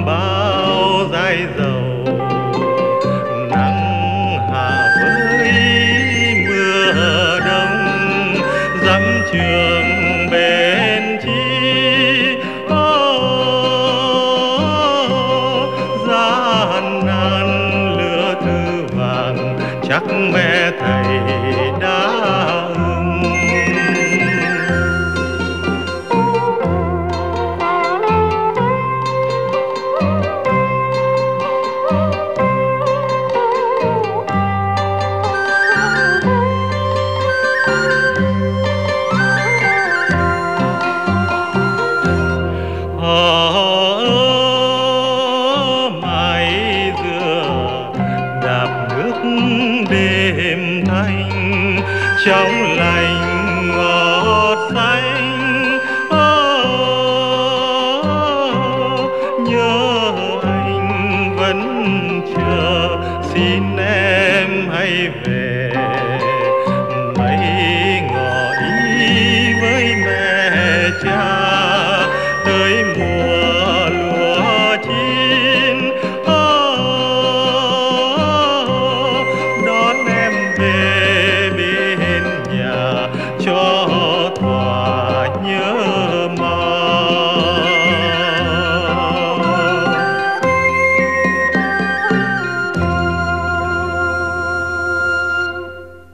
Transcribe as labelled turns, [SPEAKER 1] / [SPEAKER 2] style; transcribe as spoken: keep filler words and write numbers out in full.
[SPEAKER 1] bao dài dầu, nắng hạ với mưa đông, dặm trường bên chi. Ô, gian nan lửa thư vàng, chắc mẹ thầy đã ưng. Mái dừa đạp nước đêm thanh, trong lành ngọt xanh. Oh, nhớ anh vẫn chờ, xin em hãy về.